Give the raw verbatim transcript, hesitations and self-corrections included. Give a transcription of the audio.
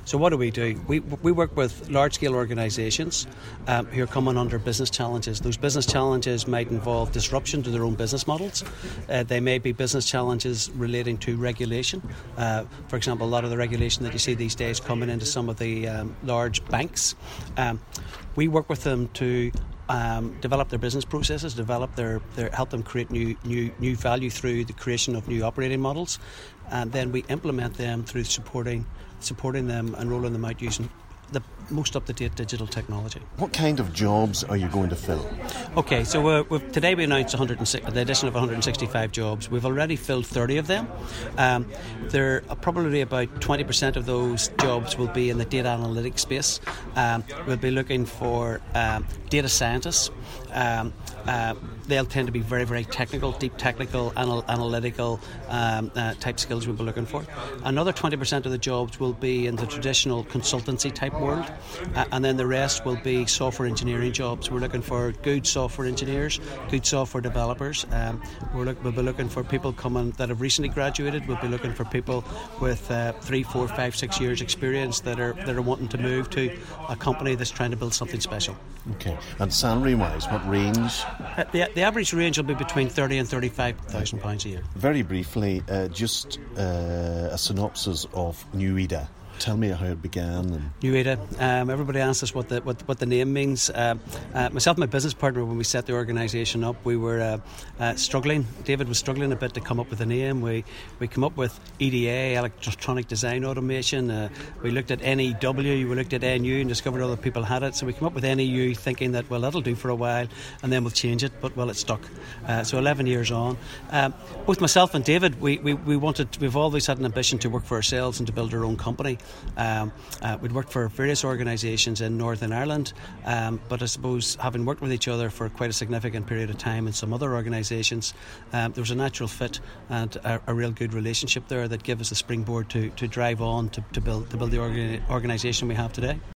So what do we do? We we work with large-scale organisations um, who are coming under business challenges. Those business challenges might involve disruption to their own business models. Uh, they may be business challenges relating to regulation. Uh, for example, a lot of the regulation that you see these days coming into some of the um, large banks. Um, we work with them to Um, develop their business processes, develop their, their help them create new new new value through the creation of new operating models, and then we implement them through supporting supporting them and rolling them out using the most up-to-date digital technology. What kind of jobs are you going to fill? Okay, so uh, we've, today we announced one hundred six, the addition of one hundred sixty-five jobs. We've already filled thirty of them. Um, there are probably about twenty percent of those jobs will be in the data analytics space. Um, we'll be looking for um, data scientists. Um, uh, they'll tend to be very, very technical, deep technical, anal- analytical um, uh, type skills we'll be looking for. Another twenty percent of the jobs will be in the traditional consultancy type world, uh, and then the rest will be software engineering jobs. We're looking for good software engineers, good software developers. Um, we're look, we'll be looking for people coming that have recently graduated. We'll be looking for people with uh, three, four, five, six years experience that are that are wanting to move to a company that's trying to build something special. Okay, and salary-wise, what range? Uh, the, the average range will be between thirty and thirty-five thousand pounds a year. Very briefly, uh, just uh, a synopsis of Nuida. Tell me how it began. And Nuida. Um, everybody asks us what the what, what the name means. Uh, uh, myself and my business partner, when we set the organisation up, we were uh, uh, struggling. David was struggling a bit to come up with a name. We we came up with E D A, Electronic Design Automation. Uh, we looked at N E W, we looked at N U, and discovered other people had it. So we came up with N E U, thinking that well that'll do for a while, and then we'll change it. But well, it stuck. Uh, so eleven years on, um, both myself and David, we, we we wanted. We've always had an ambition to work for ourselves and to build our own company. Um, uh, we'd worked for various organisations in Northern Ireland, um, but I suppose having worked with each other for quite a significant period of time in some other organisations, um, there was a natural fit and a, a real good relationship there that gave us a springboard to, to drive on to, to build to build the orga- organisation we have today.